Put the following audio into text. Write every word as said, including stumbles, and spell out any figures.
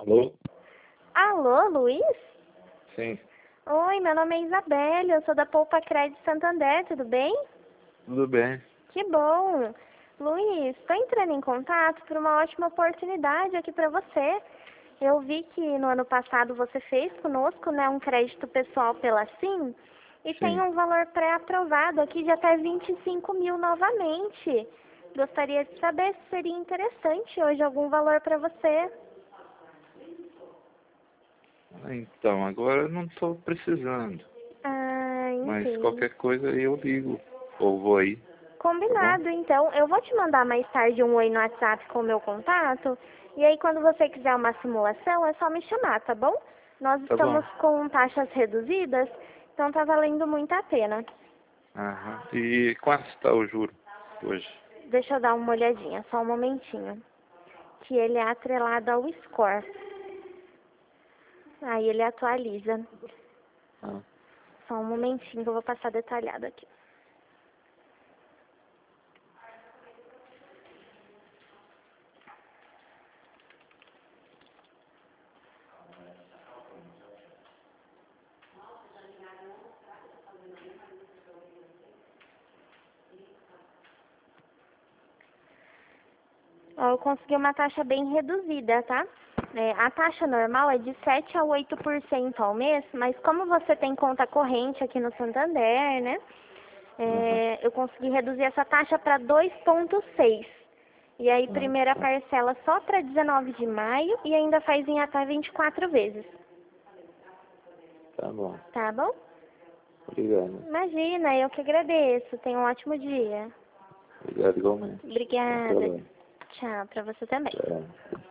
Alô? Alô, Luiz? Sim, Oi, meu nome é Isabelle, eu sou da Poupa Crédito Santander, tudo bem? tudo bem. Que bom! Luiz, estou entrando em contato por uma ótima oportunidade aqui para você. Eu vi que no ano passado você fez conosco, né, um crédito pessoal pela Sim e tem Sim. um valor pré-aprovado aqui de até vinte e cinco mil novamente. Gostaria de saber se seria interessante hoje algum valor para você. Então, agora eu não estou precisando, Ah, mas entendi. qualquer coisa aí eu ligo, ou vou aí, tá bom? Combinado, então. Eu vou te mandar mais tarde um oi no WhatsApp com o meu contato. E aí, quando você quiser uma simulação, é só me chamar, tá bom? Nós Tá bom. estamos com taxas reduzidas, então tá valendo muito a pena. Aham. E quanto está o juro hoje? Deixa eu dar uma olhadinha, só um momentinho. Que ele é atrelado ao score. Aí ele atualiza. Ah, Só um momentinho que eu vou passar detalhado aqui. Ó, eu consegui uma taxa bem reduzida, tá? É, a taxa normal é de sete a oito por cento ao mês, mas como você tem conta corrente aqui no Santander, né? aham. É, eu consegui reduzir essa taxa para dois vírgula seis. E aí, Ah, primeira tá. parcela só para dezenove de maio e ainda faz em até vinte e quatro vezes. Tá bom. Tá bom? Obrigado. Imagina, eu que agradeço. Tenha um ótimo dia. Obrigado igualmente. Bom Obrigada. trabalho. Tchau, para você também. Tchau.